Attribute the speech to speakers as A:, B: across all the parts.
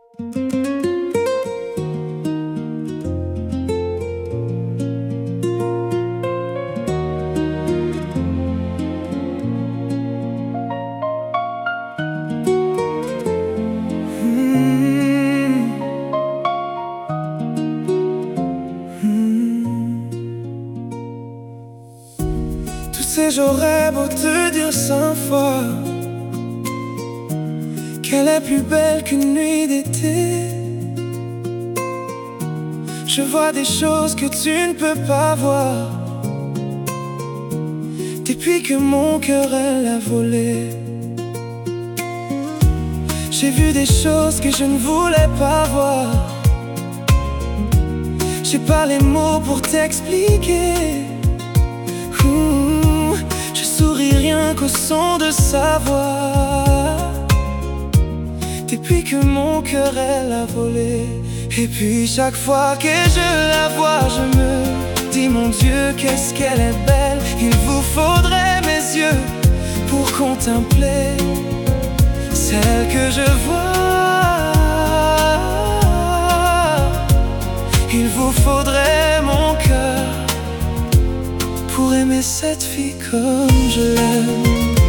A: Tu sais, j'aurais beau te dire 100 fois qu'elle est plus belle qu'une nuit d'été. Je vois des choses que tu ne peux pas voir depuis que mon cœur elle a volé. J'ai vu des choses que je ne voulais pas voir. J'ai pas les mots pour t'expliquer. Je souris rien qu'au son de sa voix. Depuis que mon cœur elle a volé. Et puis chaque fois que je la vois, je me dis mon Dieu, qu'est-ce qu'elle est belle. Il vous faudrait mes yeux pour contempler celle que je vois. Il vous faudrait mon cœur pour aimer cette fille comme je l'aime.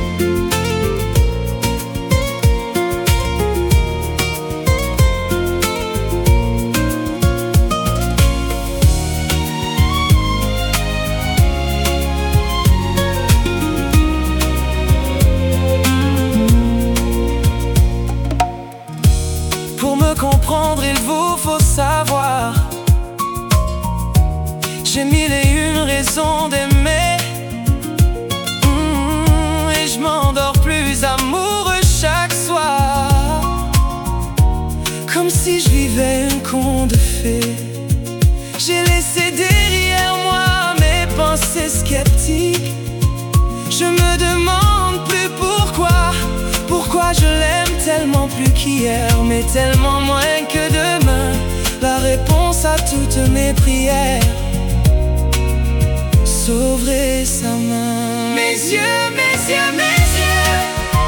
A: Pour me comprendre, il vous faut savoir, j'ai mille et une raisons d'aimer. Et je m'endors plus amoureux chaque soir, comme si je vivais un conte de fées. J'ai laissé derrière moi mes pensées sceptiques. Je me demande plus pourquoi je l'aime tellement plus qu'hier, mais tellement moins que demain. La réponse à toutes mes prières sauverait sa main. Mes yeux, mes yeux, mes yeux.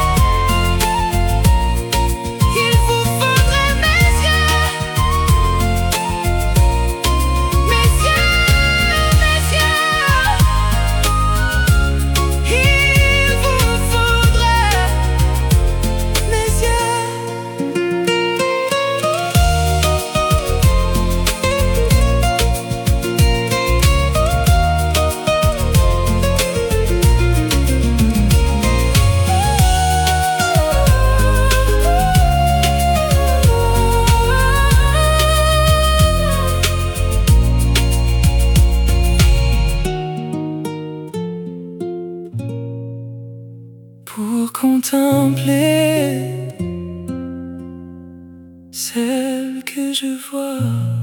A: Il vous faudrait mes yeux. Mes yeux, mes yeux. Il vous faudrait mes yeux. Pour contempler celle que je vois.